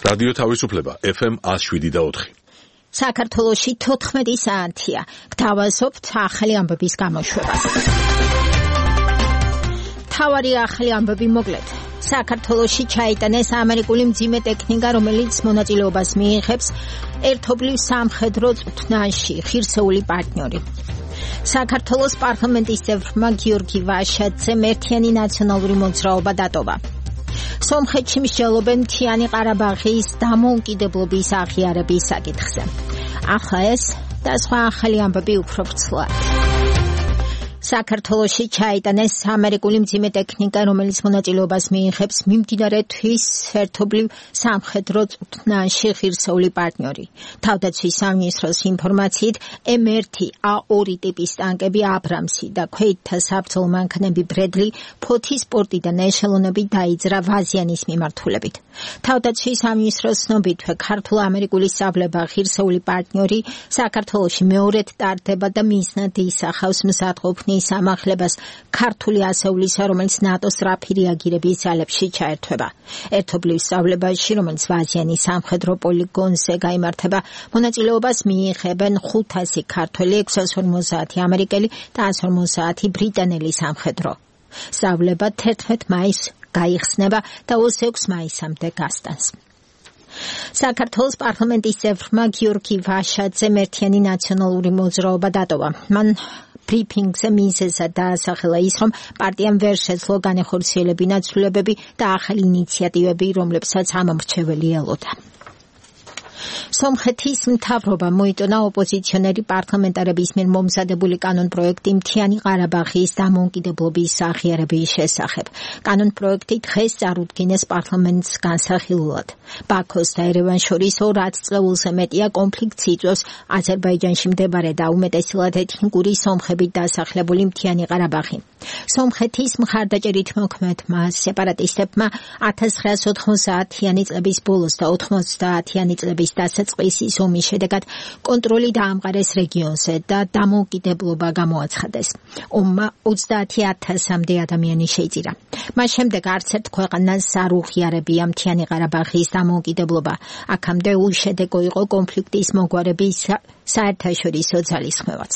რადიო თავისუფლება FM 107.4. საქართველოში 14 საათია. გთავაზობთ ახალი ამბების გამოშვებას. თავარი ახალი ამბები მოკლედ. საქართველოში ჩაიტანეს ამერიკული მძიმე ტექნიკა, რომელიც მონაწილეობას მიიღებს ერთობლივ სამხედრო წვრთნაში, ღირსეული პარტნიორი. საქართველოს პარლამენტის წევრმა გიორგი ვაშაძემ ერთიანი ნაციონალური მოძრაობა დატოვა. სომხეთში მსჯელობენ მთიანი ყარაბაღის დამოუკიდებლობის აღიარების საკითხზე. ახლა ეს და სხვა ახალი ამბები უფრო ვრცლად. საქართველოში ჩაიტანეს ამერიკული მძიმე ტექნიკა, რომელიც მონაწილეობას მიიღებს მიმდინარე თვის ერთობლივ სამხედრო წვრთნაში, ღირსეული პარტნიორი. თავდაცვის სამინისტროს ინფორმაციით M1A2 ტიპის ტანკები აბრამსი და ქვეითთა საბრძოლო მანქანები ბრედლი ფოთის პორტიდან ეშელონები დაიძრა ვაზიანის მიმართულებით. თავდაცვის სამინისტროს ცნობითვე ქართულ-ამერიკული სწავლება ღირსეული პარტნიორი საქართველოში მეორედ ტარდება და მიზნად ისახავს მზადყოფნის ამახლებას ქართული ასეულისა, რომელიც ნატოს სწრაფი რეაგირების ძალებში ჩაერთვება. ერთობლივ სწავლებაში, რომელიც ვაზიანის სამხედრო პოლიგონზე გაიმართება, მონაწილეობას მიიღებენ 500 ქართველი, 650 ამერიკელი და 150 ბრიტანელი სამხედრო. სწავლება 11 მაისს გაიხსნება და 26 მაისამდე გასტანს. საქართველოს პარლამენტის წევრმა გიორგი ვაშაძემ ერთიანი ნაციონალური მოძრაობა დატოვა. მან ბრიფინგზე მიზეზად დაასახელა ის, რომ პარტიამ ვერ შეძლო განეხორციელებინა ცვლილებები და ახალი ინიციატივები, რომლებსაც ამომრჩეველი ელოდა. სომხეთის მთავრობა მოიტონა ოპოზიციონერი პარლამენტარების მიერ მომზადებული კანონპროექტი მთიანი ყარაბაღის დამოუკიდებლობის აღიარების შესახებ. კანონპროექტი დღეს წარუდგინეს პარლამენტს განსახილულად. ბაქოს და ერევანს შორის 200 წლეულზე მეტია კონფლიქტს იწვევს აზერბაიჯანში მდებარე და უმეტესად ეთნიკური სომხებით დასახლებული მთიანი ყარაბაღი. სომხეთის მხარდაჭერით მოქმედმა სეპარატისტებმა 1990-იანი წლების ბოლოს და 90-იანი წლების დასაწყისის ომის შედეგად კონტროლი დაამყარეს რეგიონზე და დამოუკიდებლობა გამოაცხადეს. ომმა 30,000-მდე ადამიანი შეიწირა. მას შემდეგ არც ერთ ქვეყანას არ უღიარებია მთიანი ყარაბაღის დამოუკიდებლობა. აქამდე უშედეგო იყო კონფლიქტის მოგვარების საერთაშორისო ძალისხმევაც.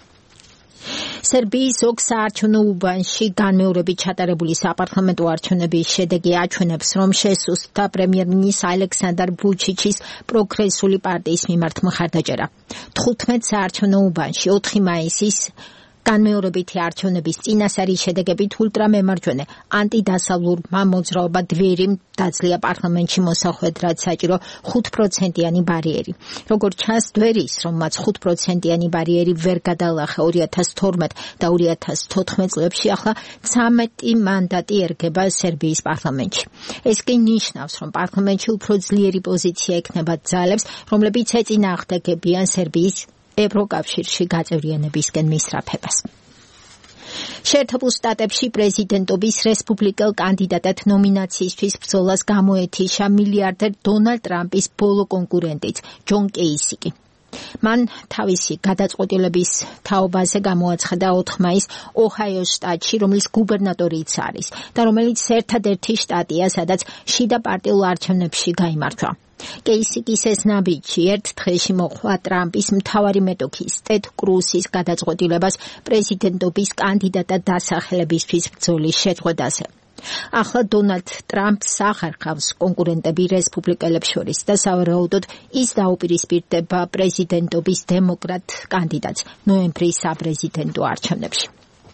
სერბიის ზოგ საარჩევნო უბანში განმეორებით ჩატარებული საპარლამენტო არჩევნების შედეგი აჩვენებს, რომ შესუსტდა პრემიერ-მინისტრ ალექსანდრ ვუჩიჩის პროგრესული პარტიის მიმართ მხარდაჭერა. 15 საარჩევნო უბანში 4 მაისის განმეორებითი არჩევნების წინასწარი შედეგებით ულტრამემარჯვენე ანტიდასავლურმა მოძრაობა დვერი დაძლია პარლამენტში მოსახვედრად საჭირო 5%-იანი ბარიერი. როგორც ჩანს, დვერის, რომ მათ 5%-იანი ბარიერი ვერ გადაალახა 2012 და 2014 წლებში, ახლა 13 მანდატი ერგება სერბიის პარლამენტში. ეს კი ნიშნავს, რომ პარლამენტში უფრო ძლიერი პოზიცია ექნება ძალებს, რომლებიც ეწინააღმდეგებიან სერბიის ევროკავშირში გაწევრიანებისკენ მისწრაფებას. შეერთებულ შტატებში პრეზიდენტობის რესპუბლიკელ კანდიდატად ნომინაციისთვის ბრძოლას გამოეთიშა მილიარდერ დონალდ ტრამპის ბოლო კონკურენტიც ჯონ კეისიკი. მან თავისი გადაწყვეტილების თაობაზე გამოაცხადა 4 მაისს ოჰაიოს შტატში, რომლის გუბერნატორიც არის და რომელიც ერთადერთი შტატია, სადაც შიდა პარტიულ არჩევნებში გაიმარჯვა. კეისიკის ეს ნაბიჯი ერთ დღეში მოჰყვა ტრამპის მთავარი მეტოქის ტედ კრუსის გადაწყვეტილებას პრეზიდენტობის კანდიდატად დასახელებისთვის ბრძოლის შეწყვეტაზე. ახლა დონალდ ტრამპს აღარ ჰყავს კონკურენტები რესპუბლიკელებს შორის და სავარაუდოდ ის დაუპირისპირდება პრეზიდენტობის დემოკრატ კანდიდატს ნოემბრის საპრეზიდენტო არჩევნებში.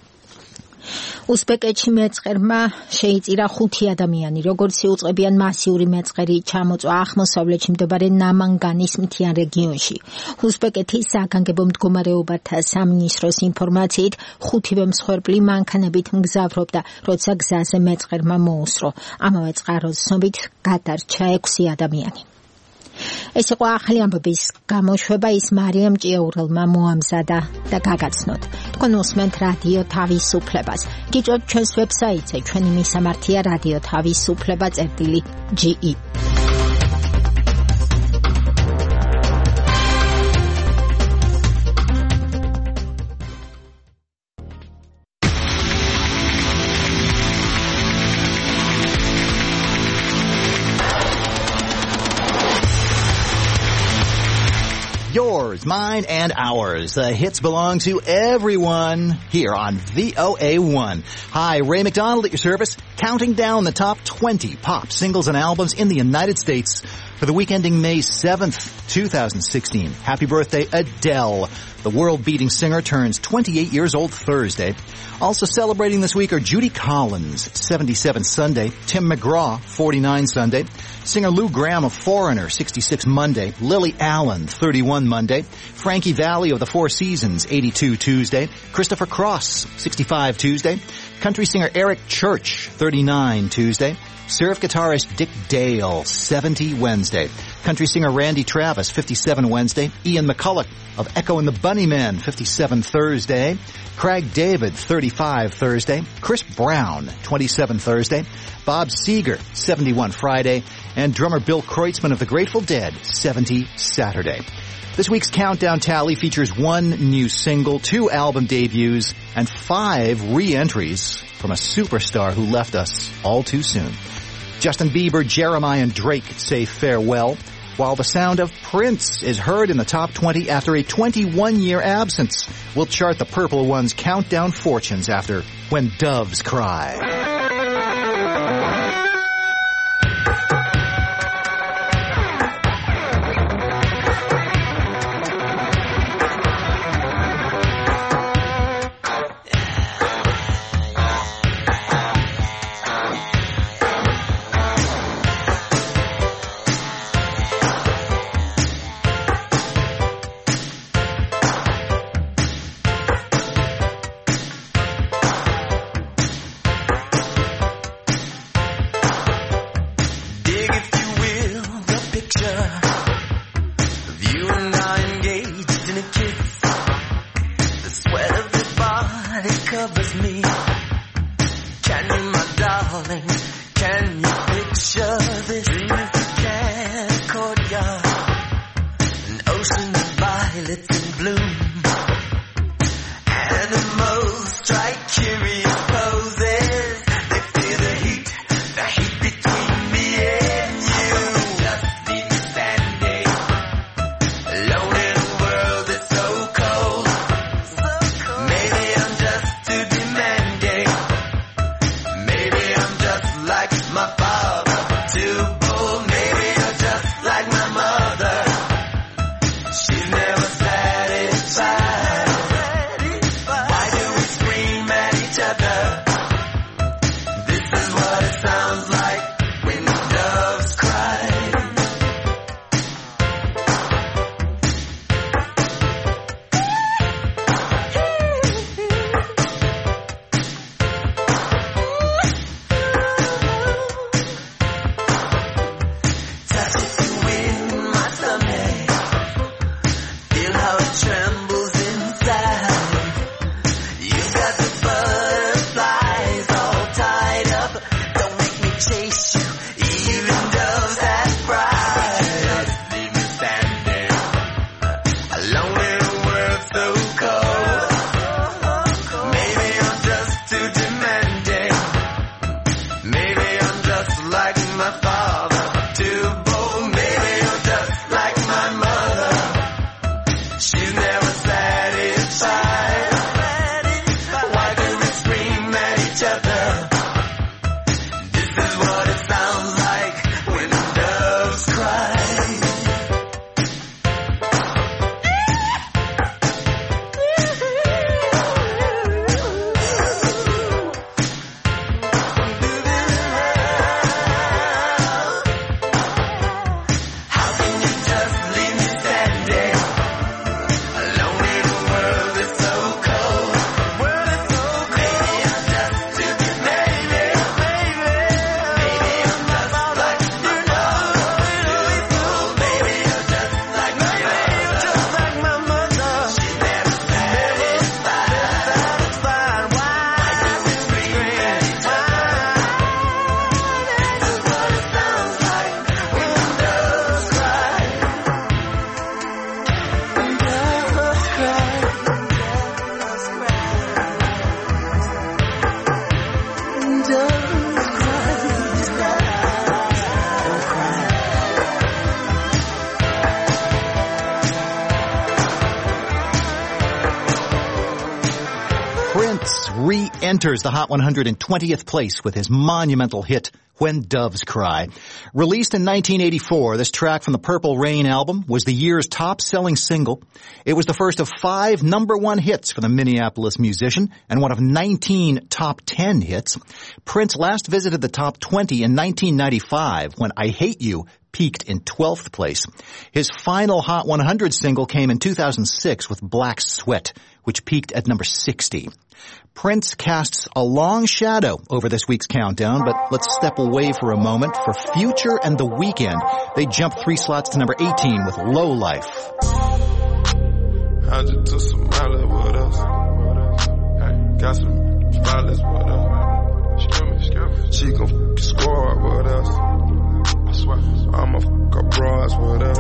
უზბეკეთში მეწყერმა შეიწირა 5 ადამიანი, როგორც იუწყებიან მასიური მეწყერი ჩამოწვა აღმოსავლეთში მდებარე ნამანგანის მთიან რეგიონში. უზბეკეთის საგანგებო მდგომარეობათა სამინისტროს ინფორმაციით 5-ვე მსხვერპლი მანქანებით მგზავრობდა, როცა გზაზე მეწყერმა მოუსრო. ამავე წყაროს ცნობით გადარჩა 6 ადამიანი. ეს იყო ახალი ამბების გამოშვება, ის მარიამ ჭიაურელმა მოამზადა და გაგაცნოთ. თქვენ უსმენთ რადიო თავისუფლებას. გიწევთ ჩვენს ვებსაიტზე, ჩვენი მისამართია რადიო თავისუფლება.ge. It's mine and ours. The hits belong to everyone here on VOA1. Hi, Ray McDonald at your service, counting down the top 20 pop singles and albums in the United States for the week ending May 7th, 2016. Happy birthday, Adele. The world-beating singer turns 28 years old Thursday. Also celebrating this week are Judy Collins, 77 Sunday, Tim McGraw, 49 Sunday, singer Lou Gramm of Foreigner, 66 Monday, Lily Allen, 31 Monday, Frankie Valli of the Four Seasons, 82 Tuesday, Christopher Cross, 65 Tuesday, country singer Eric Church, 39 Tuesday, surf guitarist Dick Dale, 70 Wednesday, country singer Randy Travis, 57 Wednesday, Ian McCulloch of Echo and the Bunnymen, 57 Thursday, Craig David, 35 Thursday, Chris Brown, 27 Thursday, Bob Seger, 71 Friday, and drummer Bill Kreutzmann of the Grateful Dead, 70 Saturday. This week's countdown tally features 1 new single, 2 album debuts, and 5 re-entries from a superstar who left us all too soon. Justin Bieber, Jeremiah, and Drake say farewell, while the sound of Prince is heard in the top 20 after a 21-year absence. We'll chart the Purple One's countdown fortunes after When Doves Cry. She's never satisfied. Why do we scream Prince re-enters the Hot 100 in 20th place with his monumental hit, When Doves Cry. Released in 1984, this track from the Purple Rain album was the year's top-selling single. It was the first of 5 number-1 hits for the Minneapolis musician and one of 19 top 10 hits. Prince last visited the top 20 in 1995 when I Hate You peaked in 12th place. His final Hot 100 single came in 2006 with Black Sweat, which peaked at number 60. Prince casts a long shadow over this week's countdown, but let's step away for a moment. For Future and The Weeknd, they jump 3 slots to number 18 with Low Life. I just took some mileage with us. Got some violence with us. She gon' f*** squad with us. I swear. I'ma f*** up broads with us.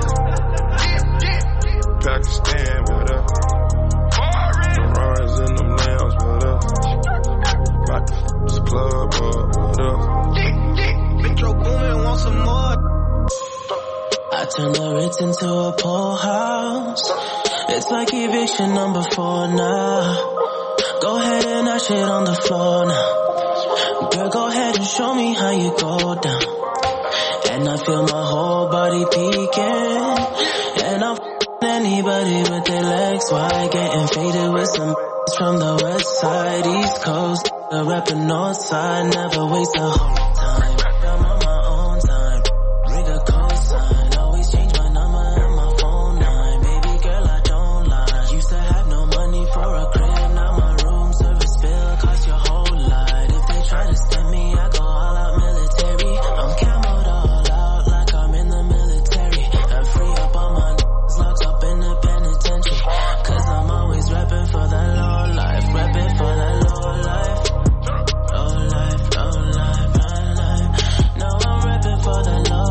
Pakistan with us. Ferraris in them lambs with us. About to f*** this club up with us. Intro booming, want some more. I turn the Ritz into a pool house. It's like eviction number 4 now. Go ahead and dash it on the floor now. Girl, go ahead and show me how you go down. And I feel my whole body peeking. And I'm anybody with their legs wide. Getting faded with some from the west side, east coast. The rapping north side, never waste a whole time. I'm on my own time. Rig a cosign. Always change my number and my phone line. Baby girl, I don't lie. Used to have no money for a crib. Now my room service bill cost your whole lot. If they try to stem me, I go all out military. I'm camoed all out like I'm in the military. I'm free up all my locked up in the penitentiary. Cause I'm always rapping for the low life. Rapping for the low life. Low life, low life, low life. No, I'm rapping for the low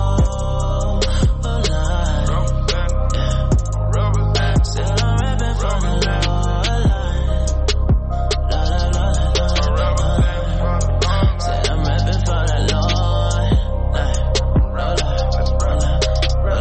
life. Yeah. Still I'm rapping for the low life. Low life, low life, low life. Said I'm rapping for the low life. Low life, low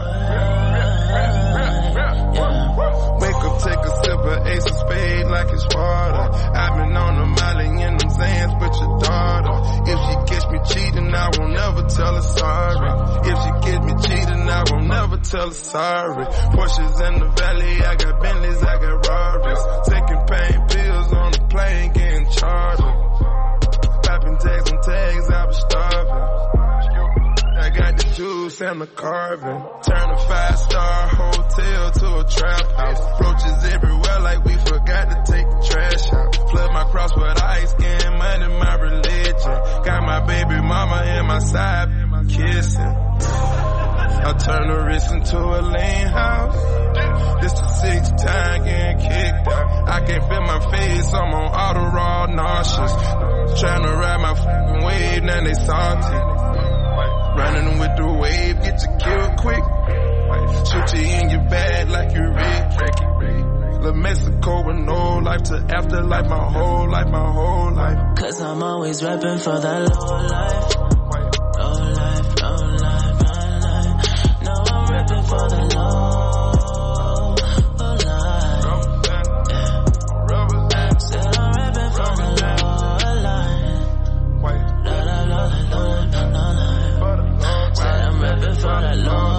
life. Wake up, take a sip of Ace of Spade like it's water. I've been on the Molly in them Zans with your daughter. If she catch me cheating, I won't never tell her sorry. If she catch me cheating, I won't never tell her sorry. Porsches in the valley, I got Bentleys, I got Rarries. Taking pain pills on the plane, getting chartered. Popping tags on tags, I was starving. I got the juice and the carving. Turn a 5-star hotel to a trap house. Roaches everywhere like we forgot to take the trash out. Flood my cross with ice, getting money, my religion. Got my baby mama in my side, kissing. I turn the wrist into a lean house. This the 6th time getting kicked out. I can't feel my face, I'm on auto raw nauseous. Tryna ride my f***ing wave, now they salty. Running with the wave, get you killed quick. Shoot you in your bag like you Rick. La Mexico with no life to afterlife, my whole life, my whole life. Cause I'm always rapping for the low life. Low life, low life, low life. No, I'm rapping for the low life. Yeah. Still I'm rapping for the low life. Low life, low life, low life, low life. Said I'm rapping for the low life.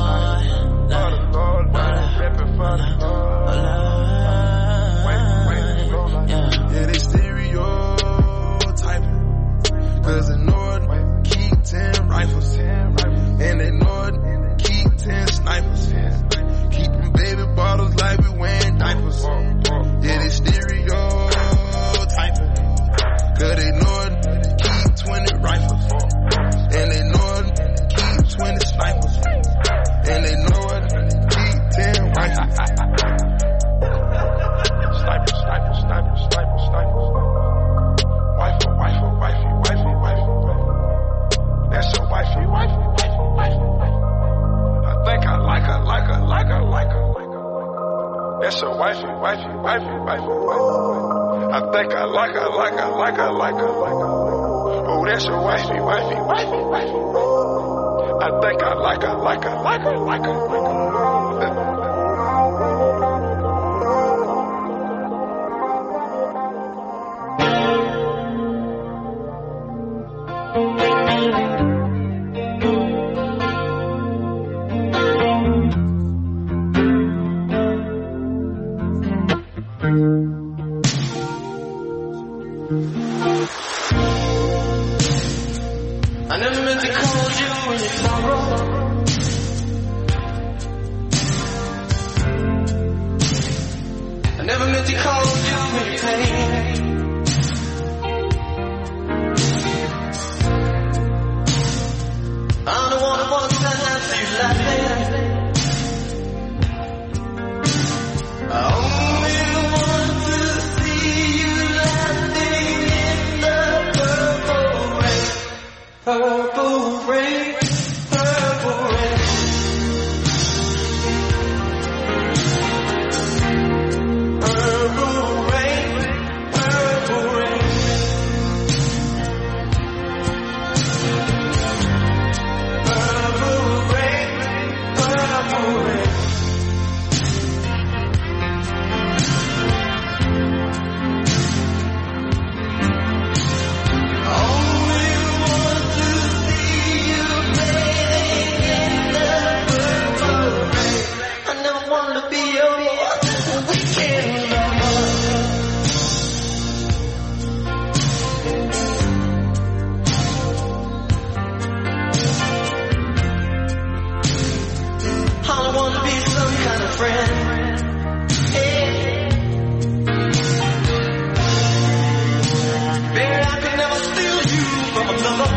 Yeah, they stereotyping. Cause they know it, keep 10 rifles. And they know it, keep 10 snipers. Keeping baby bottles like we wearing diapers. Yeah, they stereotyping. Cause they know it, keep 20 rifles. And they know it, keep 20 snipers. And they know it, keep 10 rifles. Sniper, sniper, sniper, sniper, sniper. Wifey, wifey, wifey, wifey, wifey. That's your wifey, wifey, wifey, wifey. I think I like her, like her, like her, like her. That's your wifey, wifey, wifey, wifey, wifey. I think I like her, like her, like her, like her, like her. Oh, that's your wifey, wifey, wifey, wifey. I think I like her, like her, like her, like her, like her. I never meant to call you in your sorrow. I never meant to call you in your pain. I'm the one who wants to have you laughing. I only want to see you laughing in the purple rain. Purple rain, purple rain. Purple rain, purple rain. Purple rain, purple rain. Friend, hey. Baby, I could never steal you from another.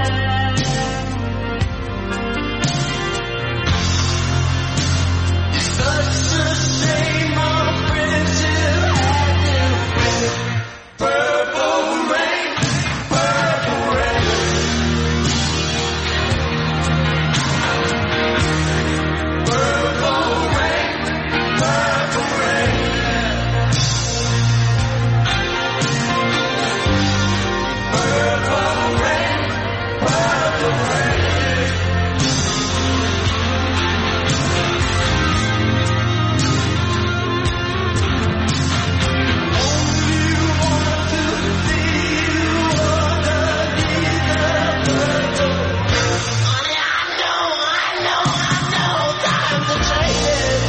It's such a shame our friendship had to end. Purple rain, purple rain. Purple rain. Purple rain. Purple rain. Purple rain. Only want to see you underneath the purple. Honey, I know, time to change it.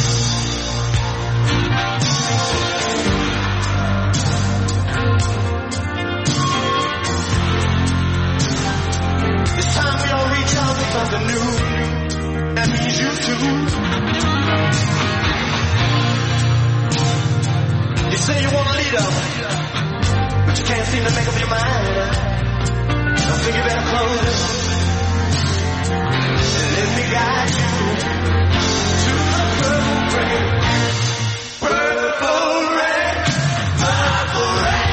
It's time we all reach out for something new. That means you too. You say you want to lead up, but you can't seem to make up your mind. I think you better close and let me guide you to the purple rain. Purple rain, purple rain.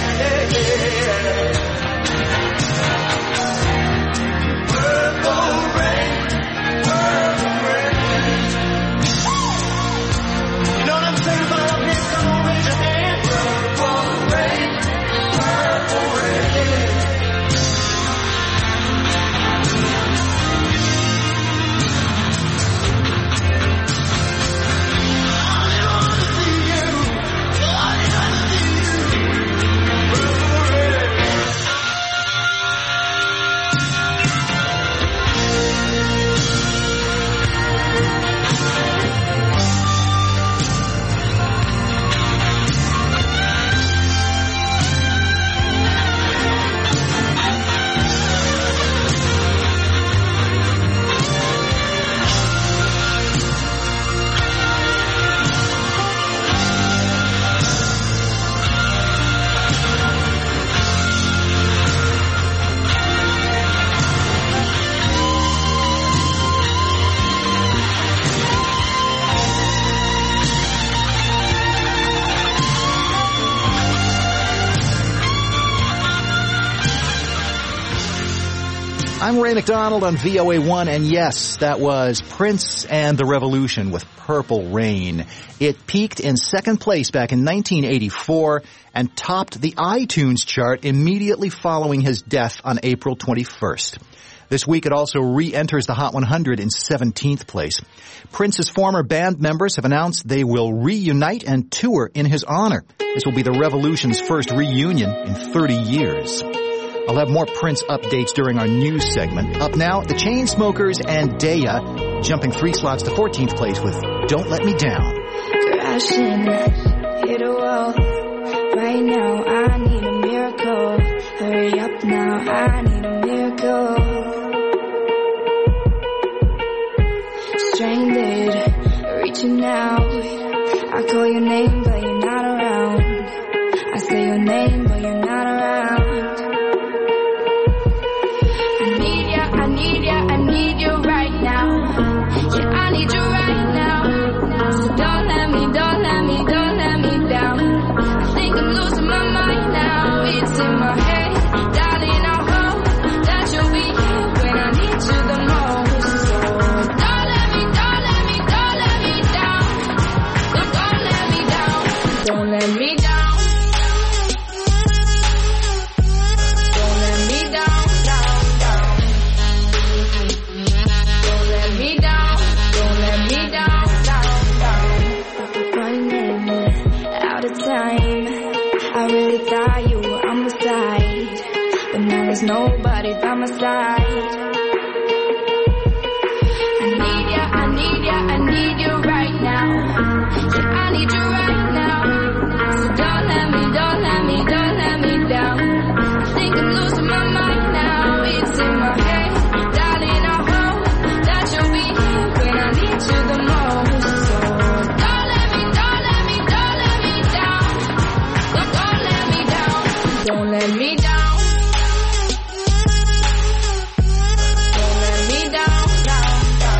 Purple rain, purple rain. You know what I'm saying about up here? Come on, raise your hand. Purple rain, purple rain. I'm Ray McDonald on VOA1, and yes, that was Prince and the Revolution with Purple Rain. It peaked in second place back in 1984 and topped the iTunes chart immediately following his death on April 21st. This week it also re-enters the Hot 100 in 17th place. Prince's former band members have announced they will reunite and tour in his honor. This will be the Revolution's first reunion in 30 years. I'll have more Prince updates during our news segment. Up now, the Chainsmokers and Daya jumping 3 slots to 14th place with Don't Let Me Down. Crashing, hit a wall. Right now, I need a miracle. Hurry up now, I need a miracle. Stranded, reaching out. I call your name, but you're not around. I say your name, but you're not around. I need ya, I need ya, I need you right now. Yeah, I need you right now. So don't let me, don't let me, don't let me down. I think I'm losing my mind now. It's in my head, darling, I hope that you'll be here when I need you the most. So don't let me, don't let me, don't let me down. So don't let me down. Don't let me down. Don't let me down, down, down. Don't let me down. Don't let me down, down, down. Running out of time. I really thought you were on my side, but now there's nobody by my side. I need ya, I need ya, I need you right now. Yeah, I need you right now. So don't let me, don't let me, don't let me down. I think I'm losing my mind now. It's in my head, darling, I hope that you'll be here when I need you the most. So don't let me, don't let me, don't let me down. So don't let me down. Don't let me down. Don't let me down, down, down.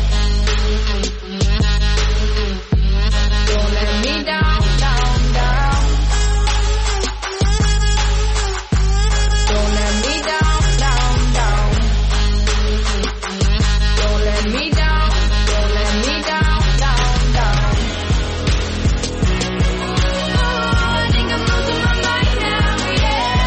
Don't let me down, down, down. Don't let me down, down, down. Don't let me down, don't let me down, down, down. Oh, I think I'm losing my mind now, yeah.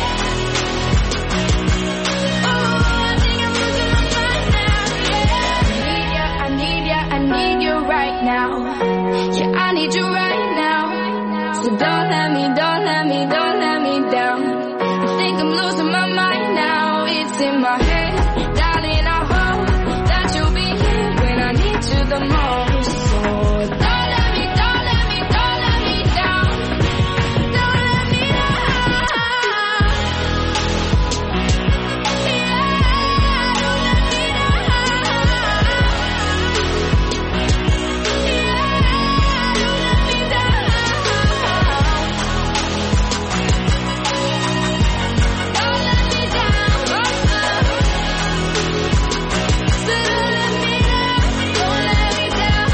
Oh, I think I'm losing my mind now, yeah. I need ya, I need you right now. Yeah, I need you right now. So don't let me, don't let me, don't let me down. I think I'm losing my mind now. It's in my head, darling, I hope that you'll be here when I need you the most. So don't let me, don't let me, don't let me down. Don't let me down. Yeah, don't let me down. Yeah, don't let me down. Don't let me down. So don't let me down. Don't let me down.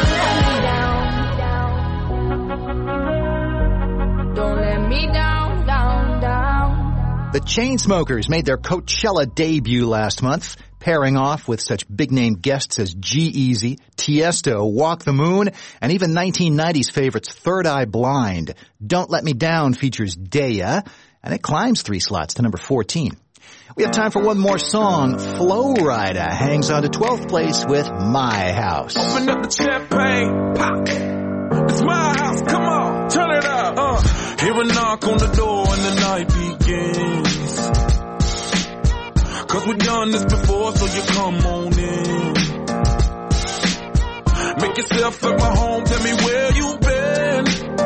Don't let me down, down, down. The Chainsmokers made their Coachella debut last month, pairing off with such big-name guests as G-Eazy, Tiesto, Walk the Moon, and even 1990s favorites Third Eye Blind. Don't Let Me Down features Daya, and it climbs 3 slots to number 14. We have time for one more song. Flow Rida hangs on to 12th place with My House. Open up the champagne, pop. It's my house, come on, turn it up. Hear a knock on the door and the night begins. 'Cause we've done this before, so you come on in. Make yourself at my home, tell me where you've been.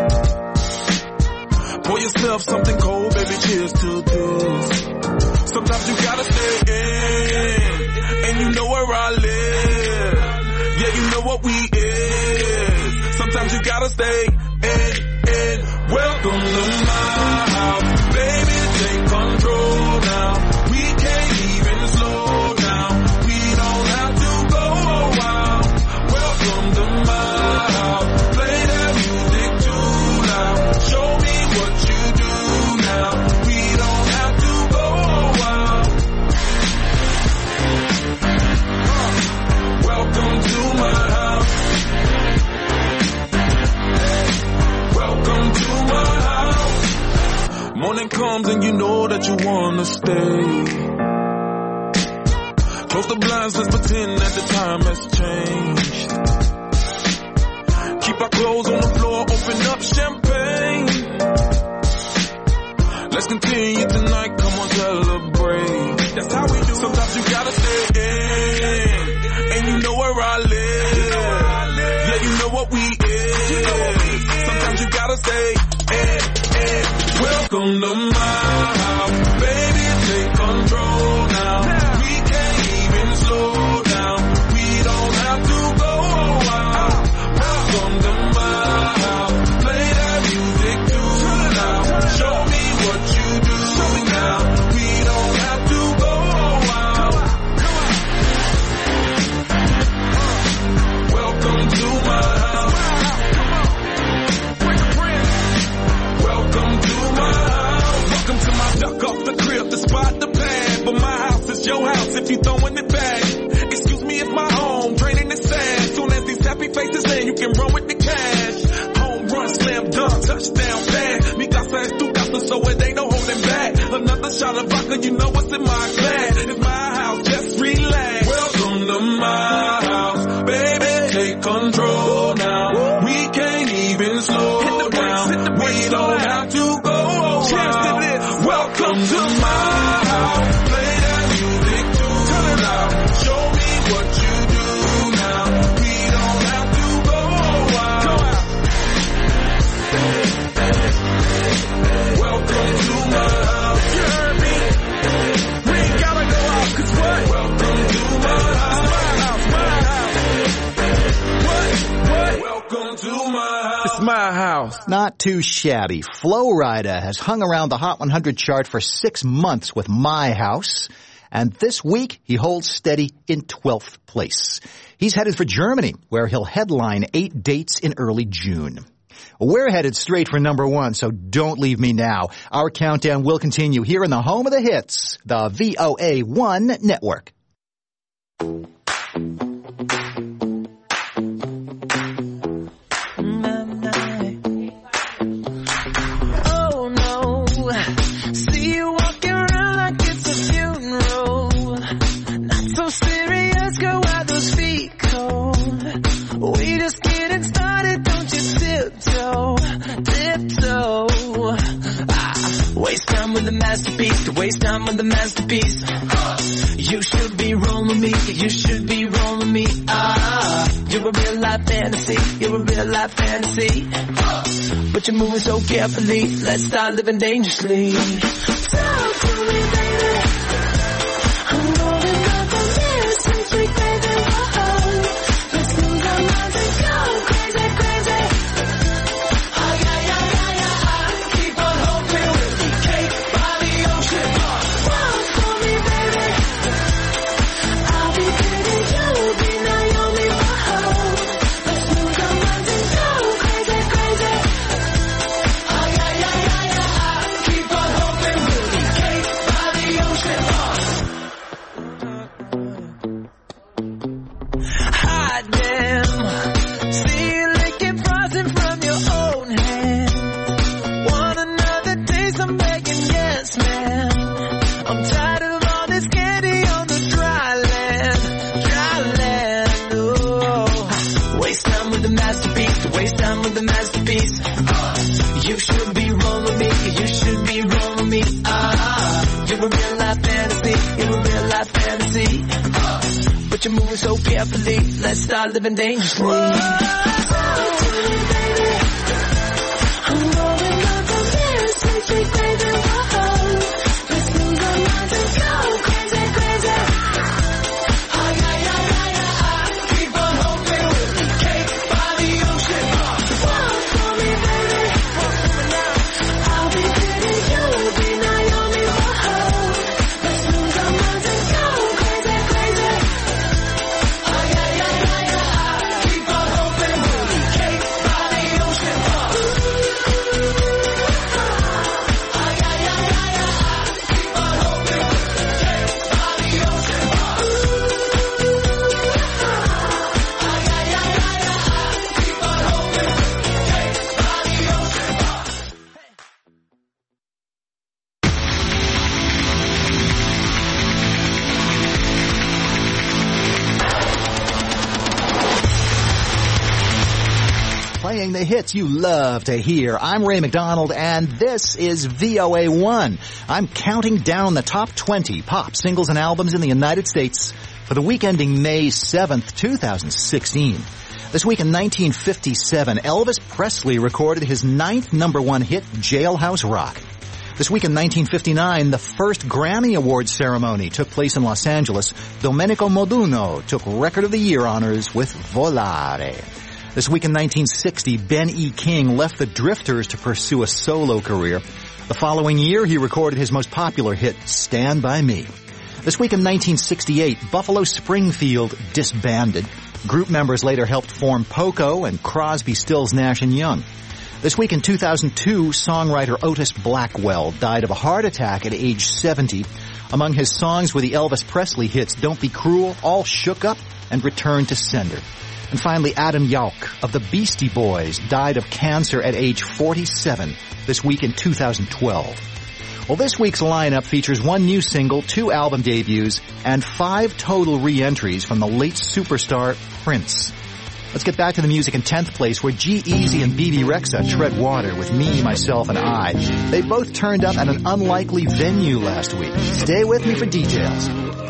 Pour yourself something cold, baby, cheers to this. Sometimes you gotta stay in, and you know where I live. Yeah, you know what we is. Sometimes you gotta stay in. Welcome to my house, baby, take control now. We can't even slow down. We don't have to go a while. Welcome to my house, play that music too loud. Show me what you do now. We don't have to go a while. Welcome to my house. Welcome to my house. Morning comes and you know that you wanna stay. Close the blinds, let's pretend that the time has changed. Keep our clothes on the floor, open up champagne. Let's continue tonight, come on, celebrate. That's how we do. Sometimes you gotta stay in, and you know where I live. Yeah, you know what we is. Sometimes you gotta stay in. Well, Welcome to my house, baby, take control now. We can't even slow down. We don't have to go out. Welcome to my house, play that music too loud. Show me what you do now. We don't have to go out. Welcome to my house. Welcome to my house. Welcome to my duck off the crib, the spot, the pad. But my house is your house if you throwing it back. Excuse me if my home draining the sand. Soon as these happy faces in, you can run with the cash. Home run, slam dunk, touchdown pass. Mi casa es tu casa, so it ain't no holding back. Another shot of vodka, you know what's in my glass. It's my house, just relax. Welcome to my house, baby, take control now. We can't even slow down. We don't have to go out. Welcome to my house, play that music too loud. Show me what you do now. We don't have to go out. Welcome to my house. You heard me? We ain't gotta go out, 'cause what? Welcome to my house. What? Welcome to my house. It's my house. Not too shabby. Flo Rida has hung around the Hot 100 chart for 6 months with My House. And this week, he holds steady in 12th place. He's headed for Germany, where he'll headline 8 dates in early June. We're headed straight for number 1, so don't leave me now. Our countdown will continue here in the home of the hits, the VOA1 Network. Waste time with the masterpiece. You should be rolling me. You should be rolling me. You're a real life fantasy. You're a real life fantasy. But you're moving so carefully. Let's start living dangerously. Talk to me, baby. I'm rolling up the mirror since we baby. Let's lose our minds and go crazy, crazy. Oh yeah, yeah, yeah, yeah. Keep on hoping we'll be cake by the ocean. Walk for me, baby. I'll be pretty, you'll be Naomi. Let's lose our minds and go crazy, crazy. Oh yeah, yeah, yeah, yeah. Keep on hoping we'll be cake by the ocean. Hot damn. See you licking frosting from your own hand. Want another taste? I'm begging, yes, man. I'm tired of all this candy on the dry land. Dry land, oh. Waste time with the masterpiece. Waste time with the masterpiece. You should be rolling me. You should be rolling me. You're a real life fantasy. You're a real life fantasy. But you're moving so carefully. Let's start living dangerously. Talk to me, baby. I'm rolling up the mirror since we baby. Let's lose our minds and go crazy, crazy. Oh yeah, yeah, yeah, yeah. Keep on hoping we'll be cake by the ocean. Walk for me, baby. I'll be pretty, you'll be Naomi. Let's lose our minds and go crazy, crazy. Oh yeah, yeah, yeah, yeah. Keep on hoping we'll be cake by the ocean. Oh yeah, yeah, yeah, yeah. Keep on hoping we'll be cake by the ocean. Oh yeah, yeah, yeah, yeah. Keep on hoping we'll be cake by the ocean. Playing the hits you love to hear. I'm Ray McDonald, and this is VOA1. I'm counting down the top 20 pop singles and albums in the United States for the week ending May 7th, 2016. This week in 1957, Elvis Presley recorded his 9th number 1 hit, Jailhouse Rock. This week in 1959, the first Grammy Awards ceremony took place in Los Angeles. Domenico Modugno took Record of the Year honors with Volare. This week in 1960, Ben E. King left the Drifters to pursue a solo career. The following year, he recorded his most popular hit, Stand By Me. This week in 1968, Buffalo Springfield disbanded. Group members later helped form Poco and Crosby, Stills, Nash & Young. This week in 2002, songwriter Otis Blackwell died of a heart attack at age 70. Among his songs were the Elvis Presley hits Don't Be Cruel, All Shook Up, and Return to Sender. And finally, Adam Yauch of the Beastie Boys died of cancer at age 47 this week in 2012. Well, this week's lineup features one new single, 2 album debuts, and 5 total re-entries from the late superstar Prince. Let's get back to the music in 10th place, where G-Eazy and Bebe Rexha tread water with Me, Myself, and I. They both turned up at an unlikely venue last week. Stay with me for details.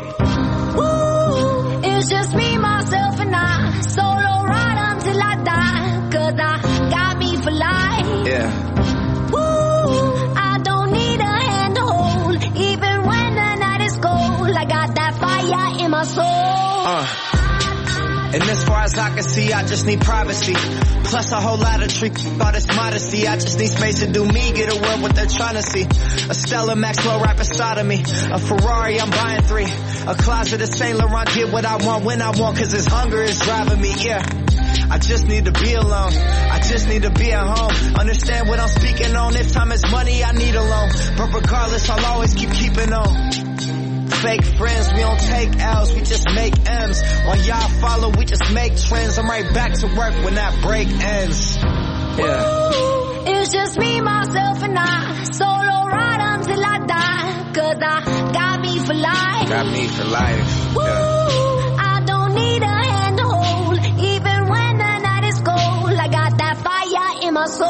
Woo, it's just me, myself, and I. Solo ride until I die, 'cause I got me for life. Yeah. Woo, I don't need a hand to hold, even when the night is cold. I got that fire in my soul. And as far as I can see, I just need privacy. Plus a whole lot of trick, all this modesty. I just need space to do me, get away what they're trying to see. A Stella Maxwell right beside of me. A Ferrari, I'm buying 3. A closet of Saint Laurent, get what I want when I want, 'cause this hunger is driving me, yeah. I just need to be alone. I just need to be at home. Understand what I'm speaking on. If time is money, I need a loan. But regardless, I'll always keeping on. Fake friends, we don't take L's, we just make M's. While y'all follow, we just make trends. I'm right back to work when that break ends. Yeah. Ooh, it's just me, myself, and I. Solo ride until I die, 'cause I got me for life. Got me for life. Ooh, Yeah. I don't need a hand to hold, even when the night is cold. I got that fire in my soul.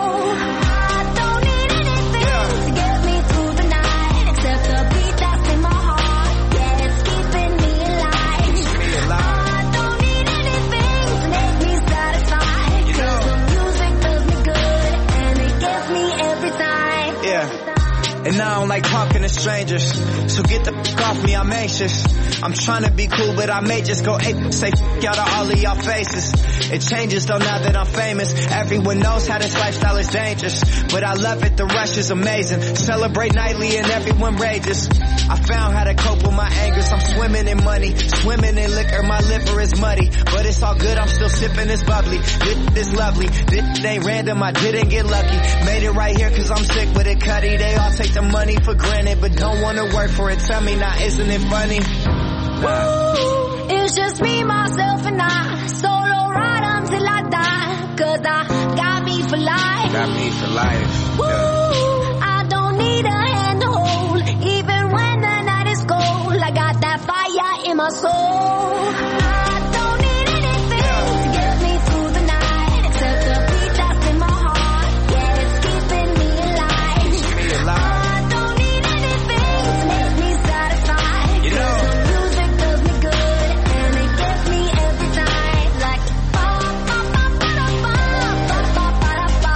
I don't need anything to get me through the night, except the beat that's in my heart. Yeah, it's keeping me alive. I don't need anything to make me satisfied, 'cause the music does me good, and it gets me every time. Yeah. And I don't like talking to strangers, so get the f*** off me, I'm anxious. I'm trying to be cool, but I may just go ape, say f*** out of all of y'all faces. It changes though now that I'm famous. Everyone knows how this lifestyle is dangerous, but I love it, the rush is amazing. Celebrate nightly and everyone rages. I found how to cope with my angers. I'm swimming in money, swimming in liquor. My liver is muddy, but it's all good, I'm still sipping this bubbly. This is lovely, this ain't random, I didn't get lucky. Made it right here 'cause I'm sick with it, Cuddy. They all take the money for granted, but don't wanna work for it. Tell me now, isn't it funny? Ooh, it's just me, myself, and I. Solo ride until I die, 'cause I got me for life. Got me for life. Ooh, Yeah. I don't need a hand to hold, even when the night is cold. I got that fire in my soul. I don't need anything to get me through the night, except the beat that's in my heart. Yeah, it's keeping me alive. I don't need anything to make me satisfied. You know. The music does me good, and it gets me every time. Like ba ba ba ba da ba ba ba ba da ba.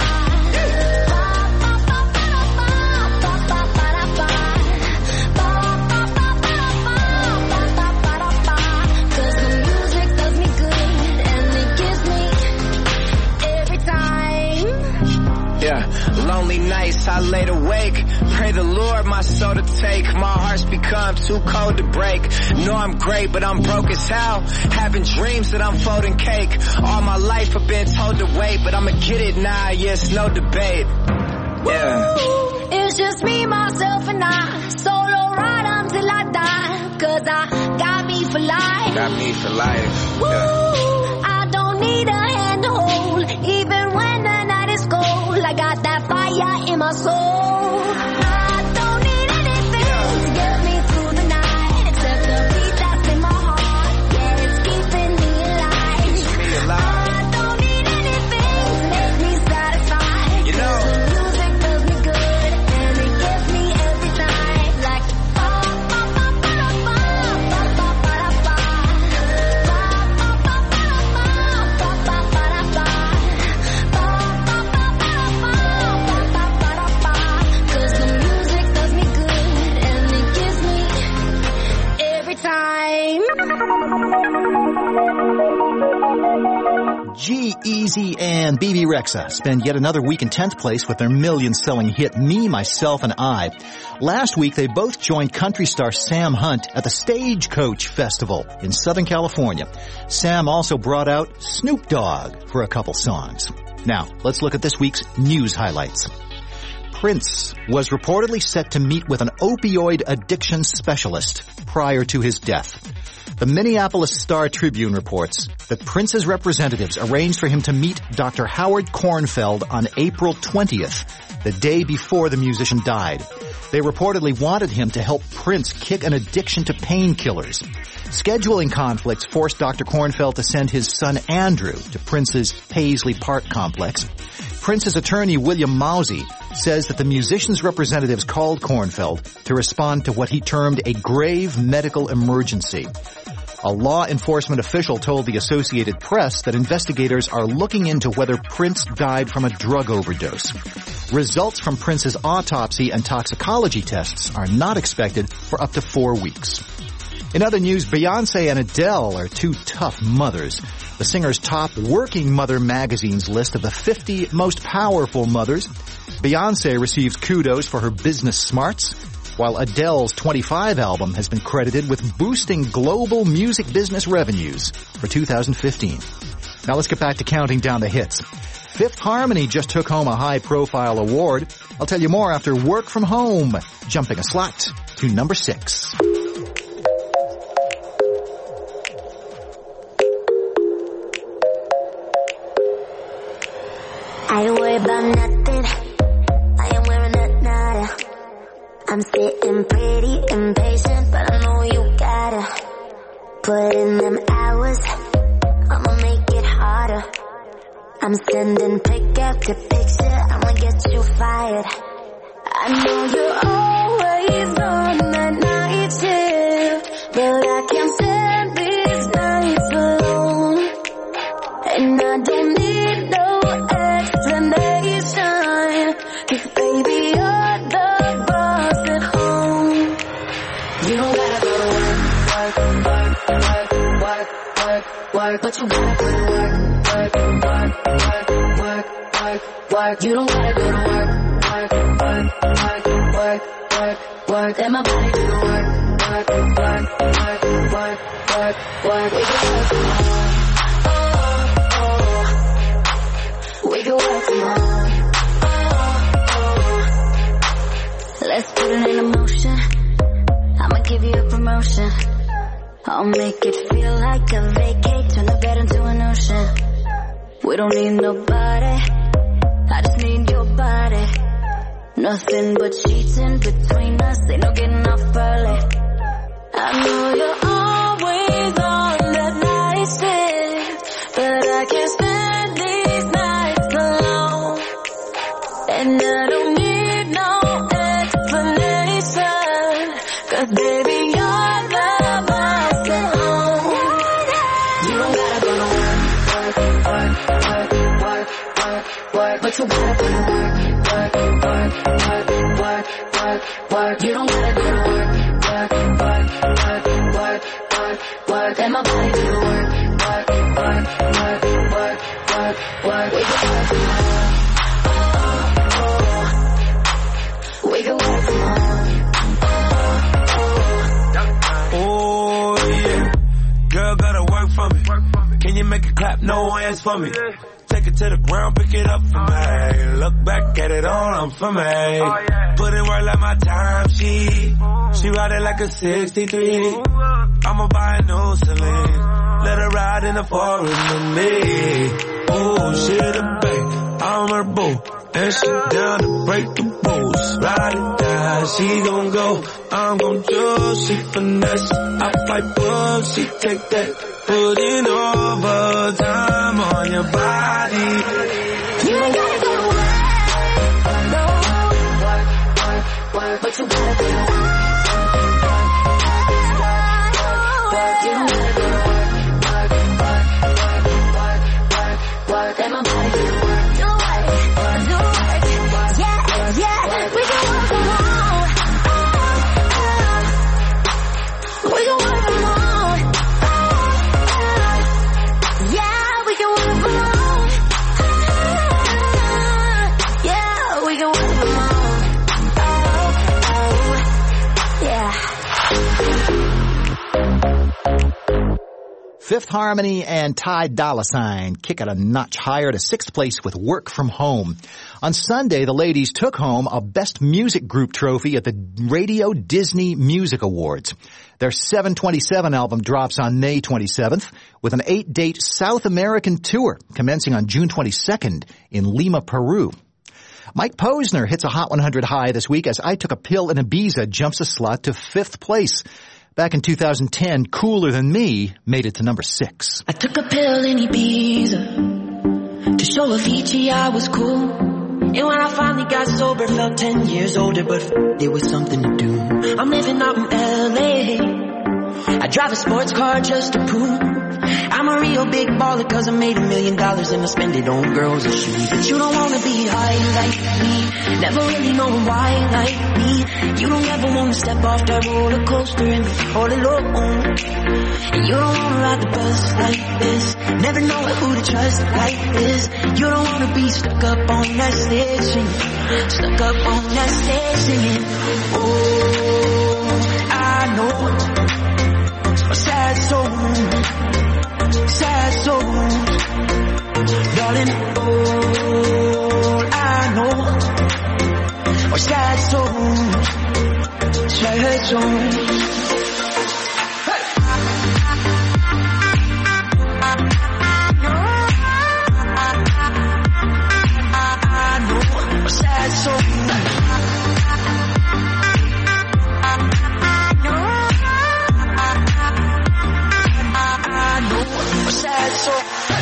Ba ba ba ba da ba ba ba ba da ba. Ba ba ba ba da ba ba ba ba da ba. 'Cause the music does me good, and it gives me every time. Yeah, lonely nights I laid awake. Pray the Lord my soul to take. My heart's become too cold to break. Know I'm great, but I'm broke as hell. Having dreams that I'm folding cake. All my life I've been told to wait, but I'ma get it now, yes, no debate. Yeah. Ooh, it's just me, myself, and I. Solo ride until I die, 'cause I got me for life. Got me for life. Yeah. Ooh, I don't need a hand to hold, even when the night is cold. I got that fire in my soul. I don't need anything to get me through the night, except the beat that's in my heart. Yeah, it's keeping me alive. I don't need anything to make me satisfied. You know. The music does me good, and it gets me every time. Like ba ba ba ba da ba ba ba ba da ba. Ba ba ba ba da ba ba ba ba da ba. Ba ba ba ba da ba ba ba ba da ba. G-Eazy and BB Rexha spend yet another week in 10th place with their million-selling hit Me, Myself, and I. Last week, they both joined country star Sam Hunt at the Stagecoach Festival in Southern California. Sam also brought out Snoop Dogg for a couple songs. Now, let's look at this week's news highlights. Prince was reportedly set to meet with an opioid addiction specialist prior to his death. The Minneapolis Star-Tribune reports that Prince's representatives arranged for him to meet Dr. Howard Kornfeld on April 20th, the day before the musician died. They reportedly wanted him to help Prince kick an addiction to painkillers. Scheduling conflicts forced Dr. Kornfeld to send his son Andrew to Prince's Paisley Park complex. Prince's attorney William Mousy says that the musician's representatives called Kornfeld to respond to what he termed a grave medical emergency. A law enforcement official told the Associated Press that investigators are looking into whether Prince died from a drug overdose. Results from Prince's autopsy and toxicology tests are not expected for up to 4 weeks. In other news, Beyoncé and Adele are two tough mothers. The singer's top Working Mother magazine's list of the 50 most powerful mothers. Beyoncé receives kudos for her business smarts, while Adele's 25 album has been credited with boosting global music business revenues for 2015. Now let's get back to counting down the hits. Fifth Harmony just took home a high-profile award. I'll tell you more after Work From Home, jumping a slot to number 6. I don't worry about nothing. I am wearing a nada. I'm sitting pretty impatient, but I know you gotta put in them hours. I'ma make it harder. I'm sending pick after picture. I'ma get you fired. I know you're always on that night shift, but I can't stand these nights alone. And I don't need no explanation, 'cause baby you're the boss at home. You don't gotta go to work, but you gotta put in work. You don't gotta go to work. Let my body do the work. We can work from home. Let's put it in motion. I'ma give you a promotion. I'll make it feel like a vacate. Turn the bed into an ocean. We don't need nobody. I just need your body. Nothing but sheets in between us. Ain't no getting off early. I know you're always on that night shift, but I can't stand these nights alone. And I don't need no explanation, 'cause baby you're the boss at home. You don't gotta go to work, but you gotta put in work. You don't gotta go to work. Let my body do the work. We can work from home. We can work from home. Oh yeah, girl gotta work for me. Can you make it clap? No hands for me. Take it to the ground, pick it up for me. Look back at it all, I'm for me. Put in work like my time sheet. She ride it like a 63. I'ma buy a new Celine. Let her ride in the forest with me. Oh, she the babe, I'm her boo. And she down to break the rules. Ride it down, she gon' go. I'm gon' do, she finesse. I fight boom, she take that. Putting overtime on your body. You ain't gotta go to work, but you gotta go to work. You don't gotta go to work. Let my body do the work. Yeah, we can work from home. We can work from home. Yeah, we can work from home. Fifth Harmony and Ty Dolla $ign kick it a notch higher to 6th place with Work From Home. On Sunday, the ladies took home a Best Music Group trophy at the Radio Disney Music Awards. Their 727 album drops on May 27th with an 8-date South American tour commencing on June 22nd in Lima, Peru. Mike Posner hits a Hot 100 high this week as I Took a Pill in Ibiza jumps a slot to 5th place. Back in 2010, Cooler Than Me made it to number 6. I took a pill in Ibiza to show Avicii I was cool. And when I finally got sober, felt 10 years older, but there was something to do. I'm living out in LA. I drive a sports car just to prove I'm a real big baller, cause I made $1 million and I spend it on girls and shoes. But you don't wanna be high like me, never really knowing why like me. You don't ever wanna step off that roller coaster and be all alone. And you don't wanna ride the bus like this, never knowing who to trust like this. You don't wanna be stuck up on that stage singing, stuck up on that stage singing. Oh, I know a sad soul, darling, all I know are sad souls, sad souls. I know a sad soul. Sad soul.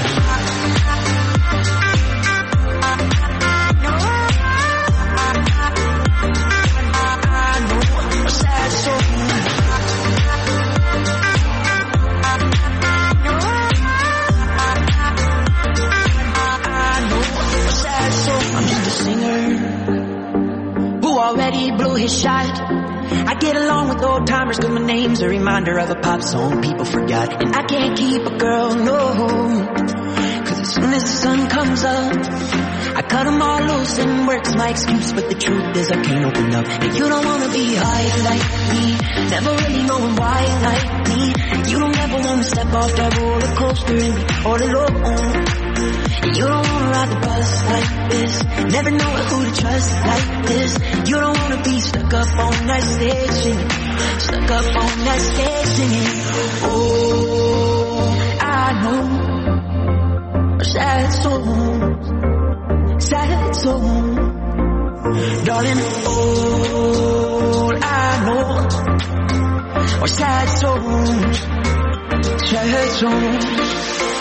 I'm just a singer who already blew his shot. I get along with old timers cause my name's a reminder of a pop song people forgot. And I can't keep a girl, no, cause as soon as the sun comes up, I cut them all loose and work's my excuse. But the truth is I can't open up. And you don't wanna be high like me, never really knowing why like me. You don't ever wanna step off that roller coaster and be all alone. And you don't wanna ride the bus like this, never knowing who to trust like this. You don't wanna be stuck up on that stage singing, stuck up on that stage singing. Oh, I know a sad soul, sad soul, darling. All I know are sad souls, sad souls.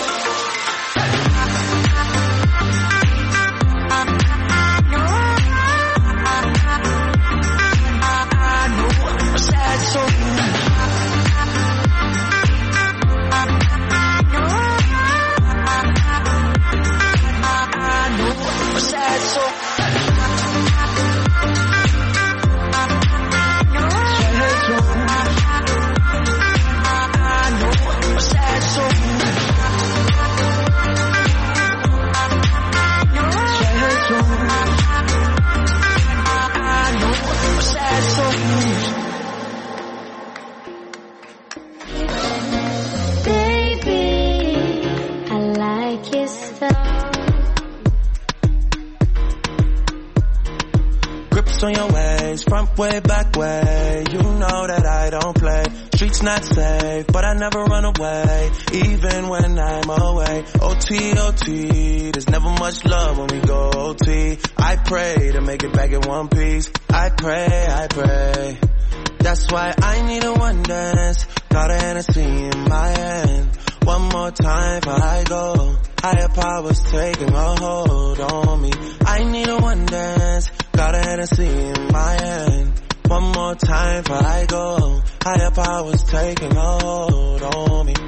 On your ways, front way, back way. You know that I don't play. Streets not safe, but I never run away, even when I'm away. OT, OT, there's never much love when we go OT. I pray to make it back in one piece. I pray. That's why I need a one dance. Got a Hennessy in my hand. One more time before I go. Higher powers taking a hold on me. I need a one dance. Got a Hennessy in my hand. One more time before I go. Higher powers taking a hold on me.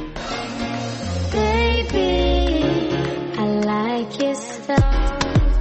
Baby, I like your style.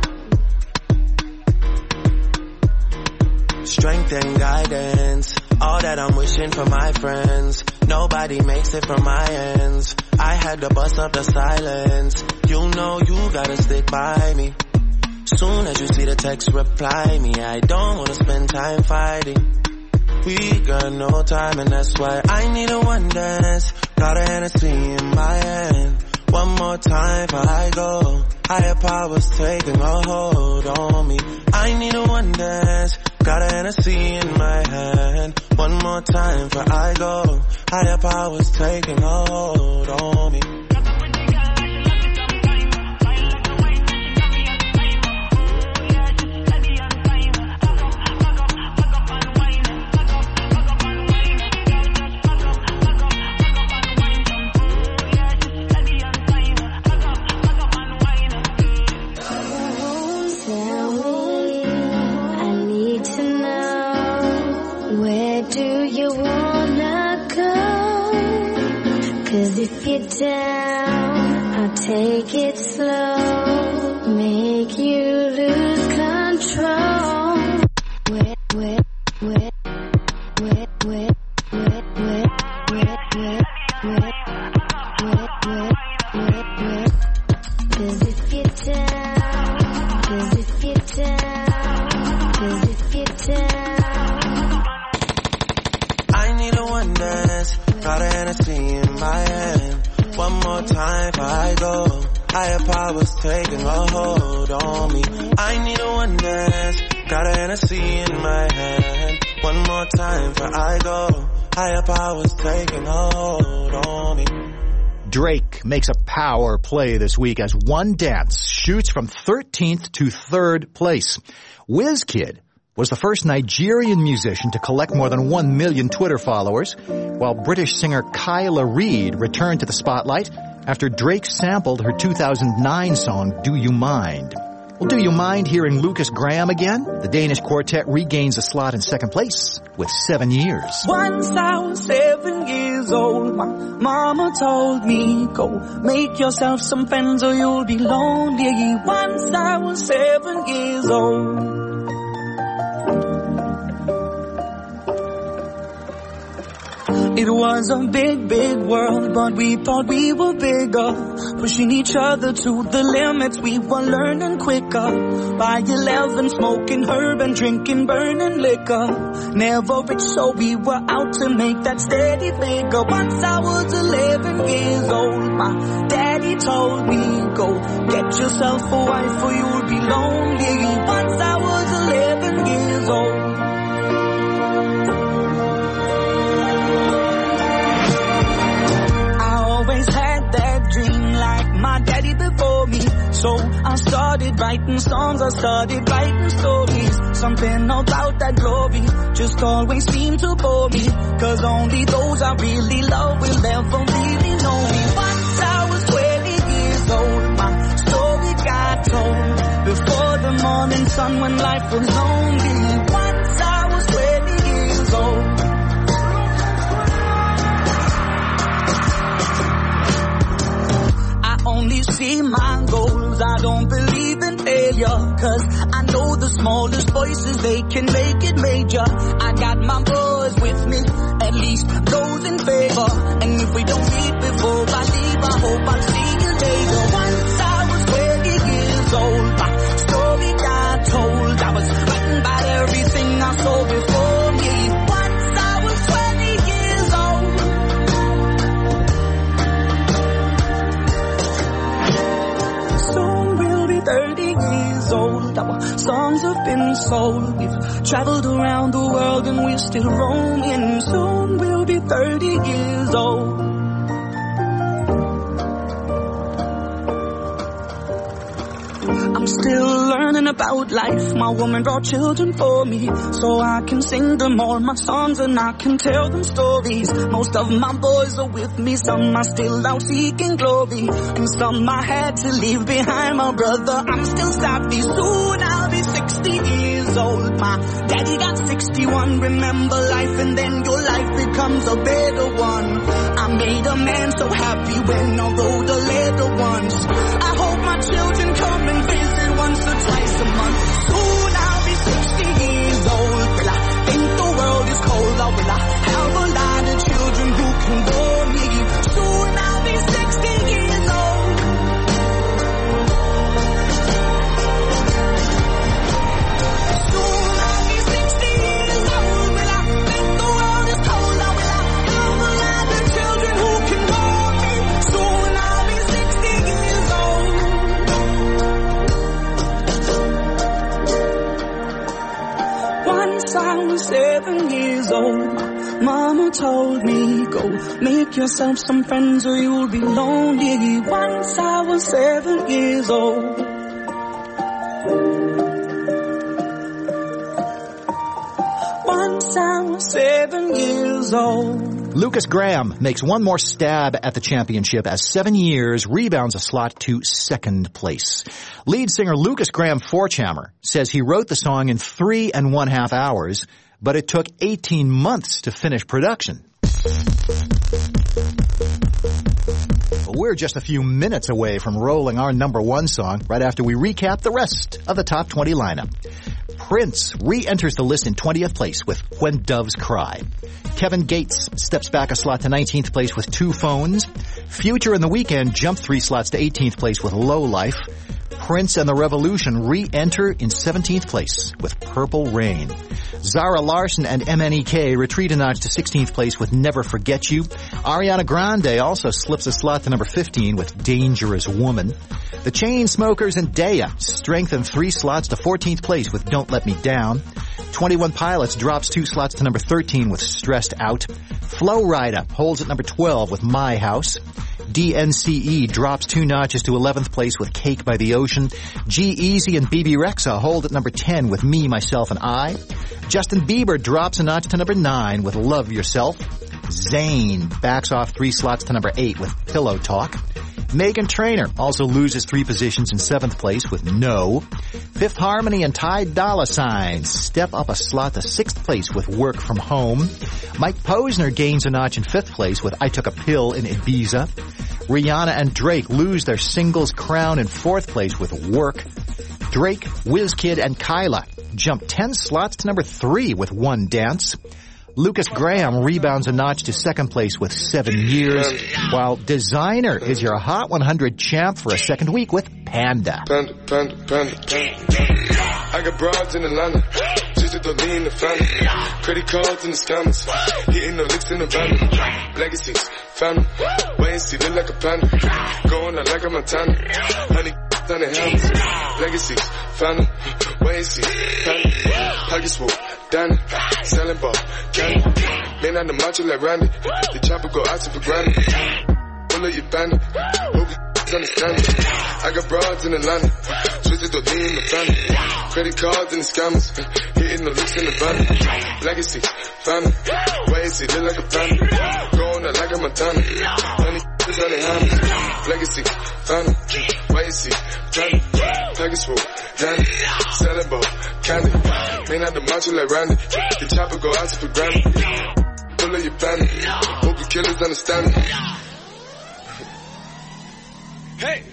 Strength and guidance, all that I'm wishing for my friends. Nobody makes it from my ends. I had to bust up the silence. You know you gotta stick by me. Soon as you see the text, reply me. I don't wanna spend time fighting. We got no time and that's why I need a one dance. Got a Hennessy in my hand. One more time before I go. Higher powers taking a hold on me. I need a one dance. Got a Hennessy in my hand. One more time before I go. Higher powers taking a hold on me. If you're down, I'll take it slow, make you lose control. Cause if you're down, cause if you're down, cause if you're down. I need a one dance. Got a Hennessy in my hand. One more time before I go. Higher powers taking a hold on me. I need a one dance. Got a Hennessy in my hand. One more time before I go. Higher powers taking a hold on me. Drake makes a power play this week as One Dance shoots from 13th to 3rd place. WizKid was the first Nigerian musician to collect more than 1 million Twitter followers, while British singer Kyla Reid returned to the spotlight after Drake sampled her 2009 song, Do You Mind? Well, do you mind hearing Lucas Graham again? The Danish quartet regains a slot in 2nd place with 7 years. Once I was 7 years old, my mama told me, go make yourself some friends or you'll be lonely. Once I was 7 years old. It was a big, big world, but we thought we were bigger. Pushing each other to the limits, we were learning quicker. By 11, smoking herb and drinking burning liquor. Never rich, so we were out to make that steady figure. Once I was 11 years old, my daddy told me, go get yourself a wife or you'll be lonely. Once I was 11 years old. Had that dream like my daddy before me. So I started writing songs, I started writing stories. Something about that glory just always seemed to bore me. Cause only those I really love will ever really know me. Once I was 20 years old, my story got told. Before the morning sun when life was lonely. Once I was 20 years old. Only see my goals, I don't believe in failure. Cause I know the smallest voices, they can make it major. I got my boys with me, at least those in favor. And if we don't meet before I leave, I hope I'll see you later. Once I was 20 years old, my story got told. I was frightened by everything I saw before me. Once I was 20 years old. Soon we'll be 30 years old. Our songs have been sold. We've traveled around the world and we're still roaming. Soon we'll be 30 years old. I'm still learning about life. My woman brought children for me, so I can sing them all my songs and I can tell them stories. Most of my boys are with me, some are still out seeking glory, and some I had to leave behind. My brother, I'm still savvy. Soon I'll be 60 years old. My daddy got 61. Remember life and then your life becomes a better one. I made a man so happy when I wrote a letter once. I hope my children come and visit once or twice a month. Soon I'll be 60 years old. Will I think the world is cold, or will I have a lot of children who can bore me? Soon I'll be 60 years old. Soon I'll be 60 years old. Will I think the 7 years old. Mama told me, go make yourself some friends or you'll be lonely. Once I was 7 years old. Once I was 7 years old. Lucas Graham makes one more stab at the championship as 7 years rebounds a slot to second place. Lead singer Lucas Graham Forchhammer says he wrote the song in 3.5 hours, but it took 18 months to finish production. We're just a few minutes away from rolling our number one song right after we recap the rest of the top 20 lineup. Prince re-enters the list in 20th place with When Doves Cry. Kevin Gates steps back a slot to 19th place with Two Phones. Future and The Weeknd jump 3 slots to 18th place with Low Life. Prince and The Revolution re-enter in 17th place with Purple Rain. Zara Larsson and MNEK retreat a notch to 16th place with Never Forget You. Ariana Grande also slips a slot to number 15 with Dangerous Woman. The Chainsmokers and Daya strengthen 3 slots to 14th place with Don't Let Me Down. 21 Pilots drops 2 slots to number 13 with Stressed Out. Flo Rida holds at number 12 with My House. DNCE drops 2 notches to 11th place with Cake by the Ocean. G-Eazy and BB Rexa hold at number 10 with Me, Myself, and I. Justin Bieber drops a notch to number 9 with Love Yourself. Zayn backs off 3 slots to number 8 with Pillow Talk. Meghan Trainor also loses 3 positions in 7th place with No. Fifth Harmony and Ty Dolla $ign step up a slot to 6th place with Work From Home. Mike Posner gains a notch in 5th place with I Took a Pill in Ibiza. Rihanna and Drake lose their singles crown in 4th place with Work. Drake, WizKid, and Kyla jump 10 slots to number 3 with One Dance. Lucas Graham rebounds a notch to 2nd place with 7 Years, while Designer is your Hot 100 champ for a second week with Panda. Panda. I got broads in Atlanta, just to lean in the family. Credit cards in the scammers, hitting the licks in the van. Legacies, family, wait and see, look like a panda. Going out like a Montana, honey on the helmets. Legacies, family, wait and see, family. Pockets full, Danny, selling ball, candy. Man on the macho like Randy, the chopper go out for granted. Pull up your bandit, hope you understand it. I got broads in Atlanta, twisted to lean in the family. Credit cards and the scammers, hitting the looks in the van. Legacy, family, wait and see, look like a panda. Going out like a Montana, honey on the helmets. Legacy, family, wait and see, family. Package full, Danny, selling ball, candy. Man out the macho like Randy, the chopper go out for granted. Pull up your bandit, hope you killers understand me. Hey!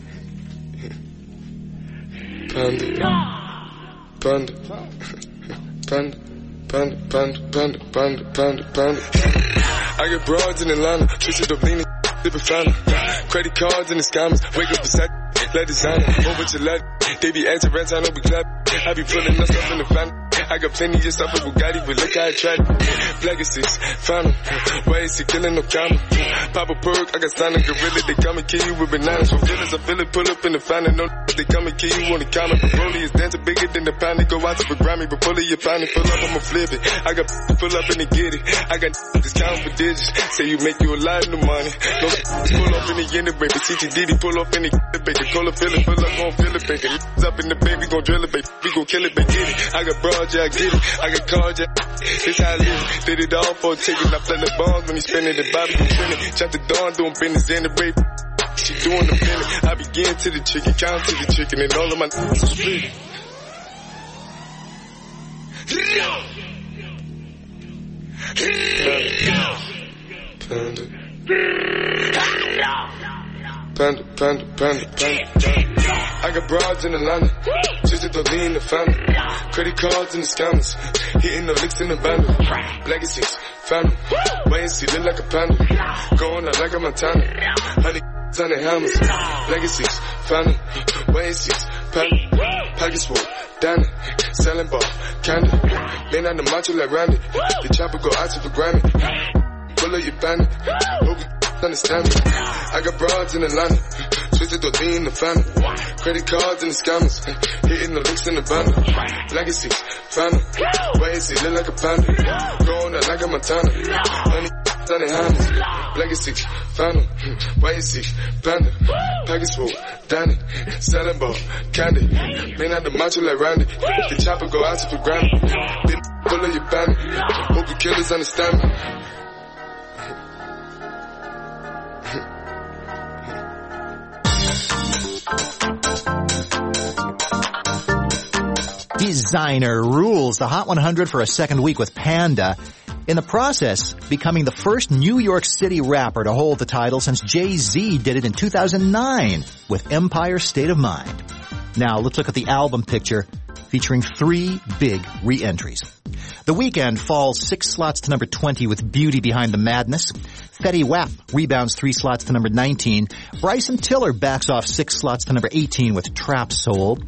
Panda. I get broads in Atlanta, twisted up leaning, dipping family. Credit cards and the scammers, wake up beside let designer, over to let they be acting rats, I know we clap. I be pulling us up in the family. I got plenty of stuff with Bugatti, but look how I tried. Legacies, family, why is he killing no comma? Pop a perk, I got signed a gorilla, they come and kill you with bananas. For feelings, I feel it, pull up in the family, no they come and kill you on the counter. Broly is dancing bigger than the pound, they go out to the Grammy, but pull it, your pound, pull up, I'ma flip it. I got pull up and they get it. I got just count for digits, say you make you a lot of money. No pull up in the end, baby, CTD, pull up in the baby, call it, fill it, pull up, gon' fill it, baby. Up in the baby, gon' drill it, baby, we gon' kill it, baby, get it. I got broad, yeah, I get it. I got cards, yeah, it's how I live. Did it all for a ticket, I play the bonds when he spending the Bobby, you spinning. Chop the dawn, doing business in the rape. She doing the feeling. I begin to the chicken, count to the chicken, and all of my are split. Panda. I got broads in Atlanta, just to lean in the family. Credit cards and the scammers, hitting the licks in the bundle. Legacies, family, wait and see, look like a panda. Going out like a Montana, honey on the helmets. Legacies, family, wait and see, family. Package full, Danny, selling ball, candy. Man on the macho like Randy, the chopper go out to the Grammy. Pull up your bandit, hope you understand me. I got broads in Atlanta, Twisted the lean in the family. Credit cards and the scammers. Hitting the links in the banner. Legacy, family. Why is he look like a panda? Going out like a Montana. Honey, on the hands. Legacy, family. Why is he panda? Package full, Danny. Selling ball, candy. Man out the macho like Randy. The chopper go out to for granted. Then pull on your bandit. Hope you killers understand me. Designer rules the Hot 100 for a second week with Panda, in the process becoming the first New York City rapper to hold the title since Jay-Z did it in 2009 with Empire State of Mind. Now let's look at the album picture featuring 3 big re-entries. The Weeknd falls 6 slots to number 20 with Beauty Behind the Madness. Fetty Wap rebounds 3 slots to number 19. Bryson Tiller backs off 6 slots to number 18 with Trap Soul.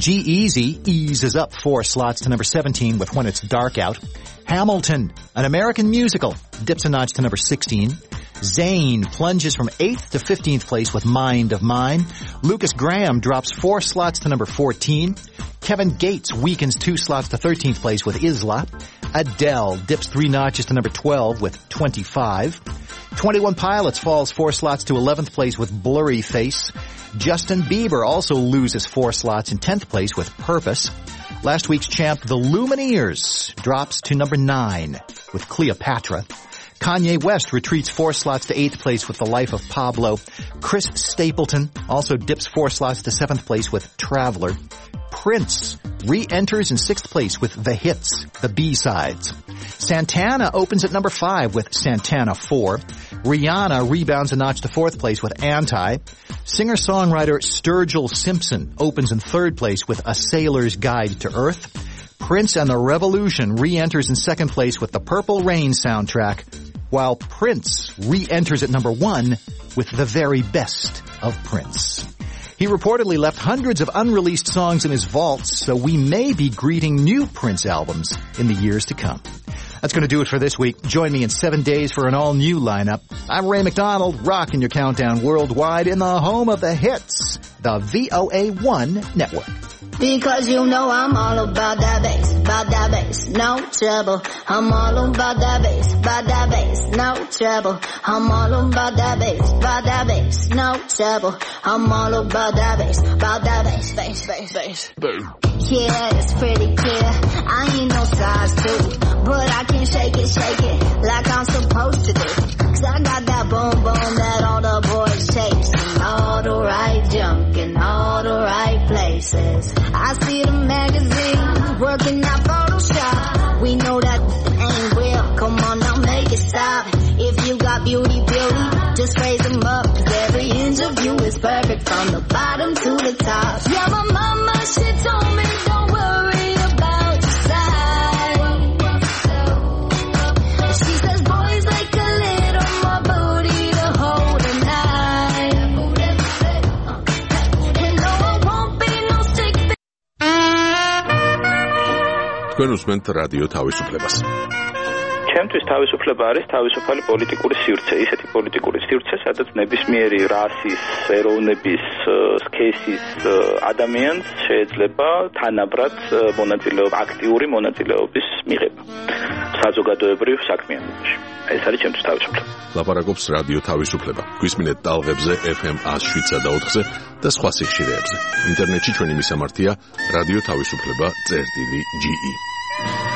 G-Eazy eases up 4 slots to number 17 with When It's Dark Out. Hamilton, An American Musical, dips a notch to number 16. Zayn plunges from 8th to 15th place with Mind of Mine. Lucas Graham drops 4 slots to number 14. Kevin Gates weakens 2 slots to 13th place with Isla. Adele dips 3 notches to number 12 with 25. 21 Pilots falls 4 slots to 11th place with Blurry Face. Justin Bieber also loses 4 slots in 10th place with Purpose. Last week's champ, The Lumineers, drops to number 9 with Cleopatra. Kanye West retreats 4 slots to 8th place with The Life of Pablo. Chris Stapleton also dips 4 slots to 7th place with Traveler. Prince re-enters in 6th place with The Hits, the B-sides. Santana opens at number 5 with Santana 4. Rihanna rebounds a notch to 4th place with Anti. Singer-songwriter Sturgill Simpson opens in 3rd place with A Sailor's Guide to Earth. Prince and the Revolution re-enters in 2nd place with the Purple Rain soundtrack, while Prince re-enters at number 1 with The Very Best of Prince. He reportedly left hundreds of unreleased songs in his vaults, so we may be greeting new Prince albums in the years to come. That's going to do it for this week. Join me in 7 days for an all-new lineup. I'm Ray McDonald, rocking your countdown worldwide in the home of the hits, the VOA1 Network. Because you know I'm all about that bass, no trouble. I'm all about that bass, no trouble. I'm all about that bass, no trouble. I'm all about that bass, bass. Yeah, it's pretty clear. I ain't no size 2, but I can shake it like I'm supposed to do. 'Cause I got that boom that all the boys chase, and all the right junk in all the right places. I see the magazine working out Photoshop. We know that ain't real. Come on now, make it stop. If you got beauty, just raise them up. 'Cause every inch of you is perfect from the bottom to the top. Yeah, my mama, she told me don't worry about your size. She says boys like a little more booty to hold a knife. And no, it won't be no stick. თქვენ უსმენთ რადიო თავისუფლებას. ჩემთვის თავისუფლება არის თავისუფალი პოლიტიკური სივრცე, ისეთი პოლიტიკური სივრცე, სადაც ნებისმიერი რასის, ეროვნების, სქესის ადამიანს შეიძლება თანაბრად მონაწილეობა, აქტიური მონაწილეობის მიღება საზოგადოებრივ საქმიანობაში. ეს არის ჩემთვის თავისუფლება. ლაპარაკობს რადიო თავისუფლება. გვისმინეთ ტალღებზე FM 107.4-ზე და სხვა სიხშირეებზე. ინტერნეტში ჩვენი მისამართია რადიო თავისუფლება.ge